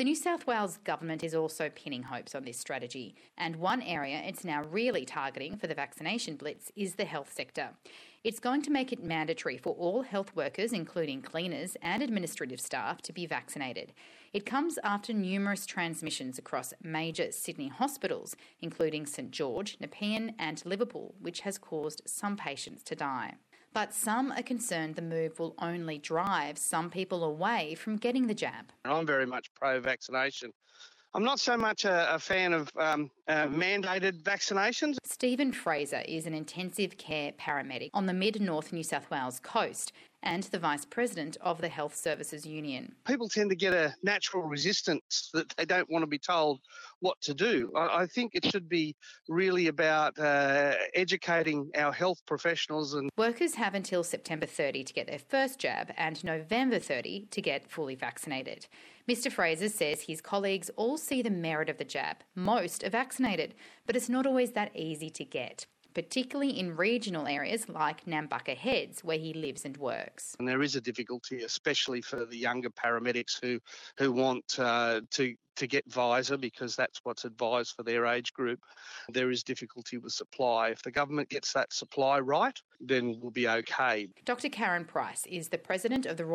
The New South Wales government is also pinning hopes on this strategy, and one area it's now really targeting for the vaccination blitz is the health sector. It's going to make it mandatory for all health workers, including cleaners and administrative staff, to be vaccinated. It comes after numerous transmissions across major Sydney hospitals, including St George, Nepean and Liverpool, which has caused some patients to die. But some are concerned the move will only drive some people away from getting the jab. I'm very much pro-vaccination. I'm not so much a fan of mandated vaccinations. Stephen Fraser is an intensive care paramedic on the mid-north New South Wales coast and the Vice President of the Health Services Union. People tend to get a natural resistance that they don't want to be told what to do. I think it should be really about educating our health professionals. And workers have until September 30 to get their first jab and November 30 to get fully vaccinated. Mr Fraser says his colleagues all see the merit of the jab. Most are vaccinated, but it's not always that easy to get, particularly in regional areas like Nambucca Heads, where he lives and works. And there is a difficulty, especially for the younger paramedics who want to get Pfizer because that's what's advised for their age group. There is difficulty with supply. If the government gets that supply right, then we'll be okay. Dr Karen Price is the President of the